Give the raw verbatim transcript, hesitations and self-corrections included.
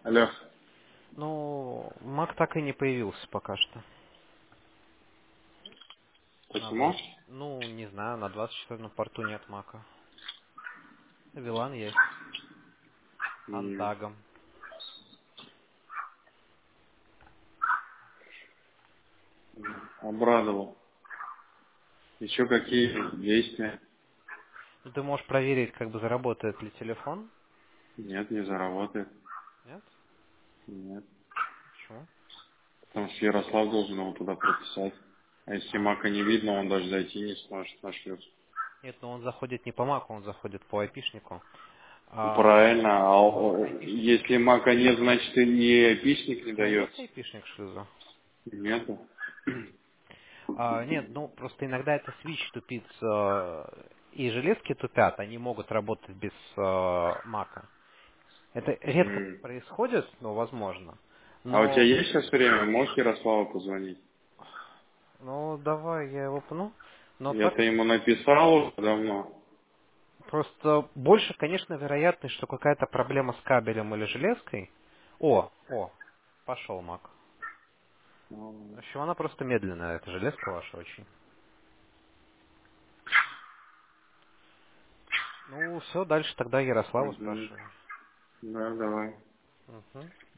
Алло. Ну, Мак так и не появился пока что. На Почему? двадцать, ну, не знаю, на двадцать четвёртом порту нет Мака. Вилан есть. М, Антагом. Обрадовал. Еще какие действия? Ну, ты можешь проверить, как бы заработает ли телефон. Нет, не заработает. Нет? Нет. Почему? Потому что Ярослав должен его туда прописать. А если А. Мака не видно, он даже зайти не сможет на шлюз. Нет, но он заходит не по Маку, он заходит по айпишнику. А, Правильно. А ну, о- айпишник. если Мака нет, значит и не айпишник У не тебя есть дается. айпишник шлюза? Нету. А, нет, ну просто иногда это свич тупит, э, и железки тупят, они могут работать без э, мака. Это редко М. происходит, но возможно. А у тебя Но, есть сейчас время? Можешь Ярославу позвонить? ну давай я его пну. Но так Я-то ему написал уже давно. просто больше, конечно, вероятность, что какая-то проблема с кабелем или железкой. О, о, пошел мак. В Ну, общем, она просто медленная, эта железка ваша очень. Ну, все, дальше тогда Ярославу мгм. спрашивай. Да, давай. Угу.